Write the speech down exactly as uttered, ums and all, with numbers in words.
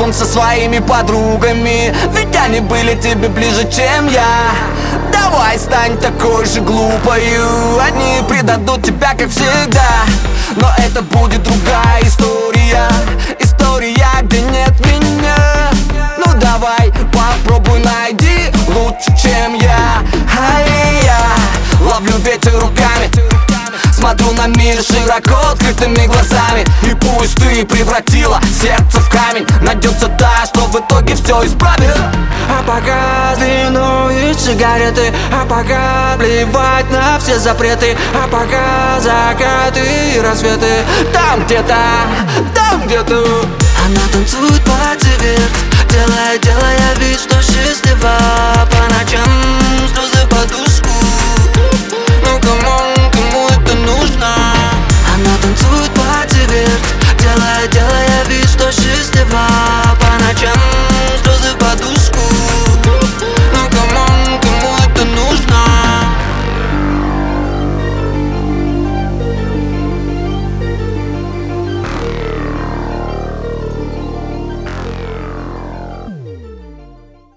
рядом со своими подругами, ведь они были тебе ближе, чем я. Давай стань такой же глупою, они предадут тебя, как всегда. Но это будет другая история, история, где нет меня. Ну давай, попробуй, найди лучше, чем я. Ай, я ловлю ветер руками, смотрю на мир широко открытыми глазами. И пусть ты превратила сердце в камень, найдется та, что в итоге все исправит. А пока вино и сигареты, а пока плевать на все запреты, а пока закаты и рассветы. Там где-то, там где-то она танцует под зиверт, делая, делая вид, что счастлива по ночам.